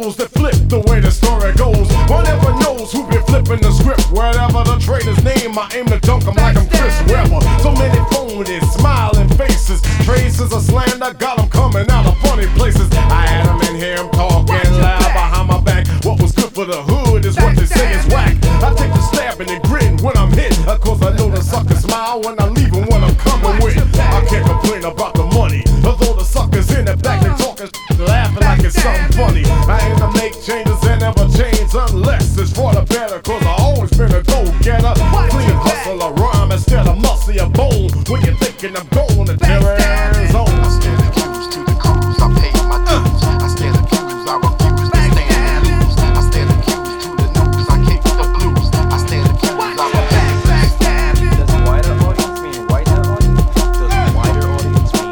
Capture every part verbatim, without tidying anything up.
those that flip the way the story goes. One never knows who been flipping the script. Wherever the traitor's name, I aim to dunk 'em like I'm Chris Webber. So many phonies, smiling faces, traces of slander, got 'em coming out of funny places. I had 'em in here, I'm talking loud behind my back. What was good for the hood is what they say is whack. I take the stabbing and gritting when I'm hit, of course I know the suckers smile when I leave 'em what I'm coming with. I can't complain about the money, although the suckers in the back they talking laughing like it's something funny. I aim to make changes and never change unless it's for the better, cause I always been a go-getter. Clean hustle a rhyme instead of muscle a bone. When you're thinking I'm going to terror zone, I stand accused to the cruise, I paid my dues. I stand accused, I refuse to stand and lose. I stand accused to the news, I kick the blues. I stand accused, I refuse to stand. Does wider audience mean wider audience? Does wider audience mean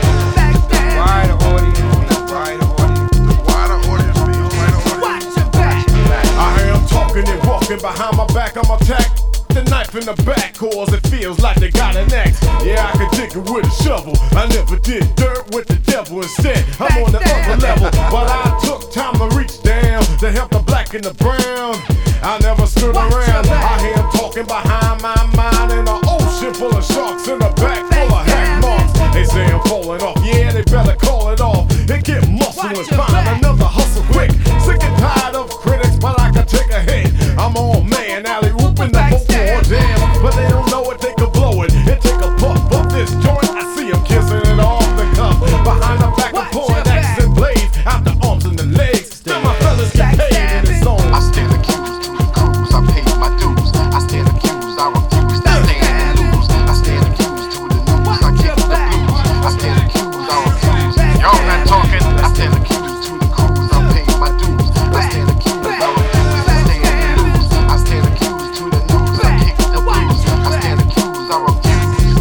wider audience mean wider audience? The wider audience means wider audience. I am talking and walking behind my back, I'm attacked. The knife in the back, cause it feels like they got an axe. Yeah, I can dig it with a shovel. I never did dirt with the devil. Instead, I'm on the upper level. But I took time to reach down to help the black and the brown. I never stood around. I hear him talking behind my mind in an ocean full of sharks in the back full of hack marks. They say I'm falling off. Yeah, they better call it off. They get muscle and find another hustle quick. Sick and tired of critics, but I can take a hit. I'm on man, alley ooping the vocal jam, but they don't know it, they can blow it. It take a puff of this joint. I see them kissing it off the cuff. Behind the back, I'm pulling axes and blades out the arms and the legs. Now my fellas get paid in this zone. I stand accused to the cruise, I paid my dues. I stand accused, I refuse to stand and lose. I stand accused to the news, I kick the blues. I stand accused, I refuse. Y'all not talking. I stand accused to the cruise, I paid my dues. I stand accused, I refuse to stand and lose. I stand accused to the news, I kick the blues. I stand accused, I refuse.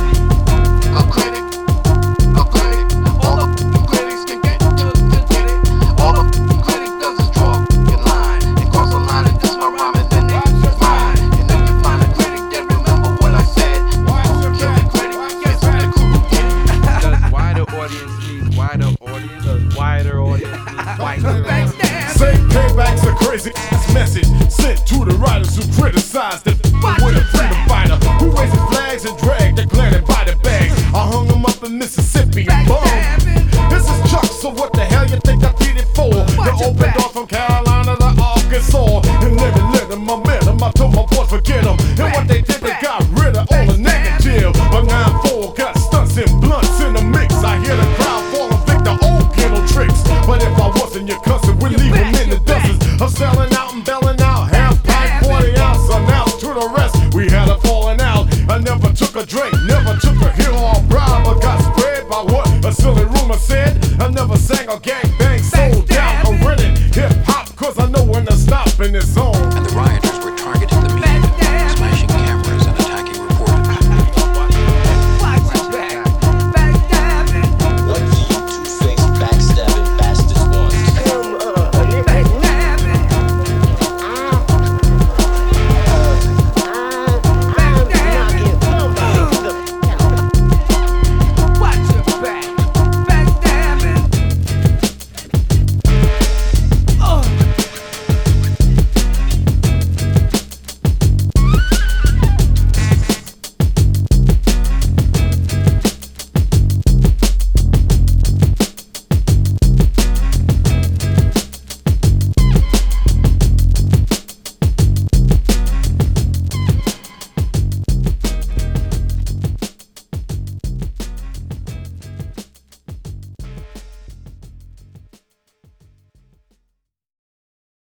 A critic, a critic, all the critics can get to get it. All the critic does is draw your line and cross a line and diss my rhyme and then they use mine. And if you find a critic, then remember what I said. Kill the critic, yes, the crew get it. Does wider audience mean wider audience? Does wider audience mean wider audience? Say payback's a crazy ass message sent to the writers who criticize the with a freedom fighter who raises flags and drag the planet by the bag. I hung him up in Mississippi and bombed. This is Chuck, so what the hell you think I did it for? The open door from Carolina to Arkansas, and never let him, I met him. I told my boys forget him. And what they did, they got rid of all the negative. But nine four got stunts and blunts in the mix. I hear the crowd falling, think the old kennel tricks. But if I wasn't your cousin, we'd leave him in the dozens. I'm selling out and belling out, half pint, forty ounce, announced to the rest. We had a falling out. I never took a drink, never took a hit or a bribe, but got spread by what a silly rumor said. I never sang a gang bang, sold out or rented hip hop, cause I know when to stop in this zone.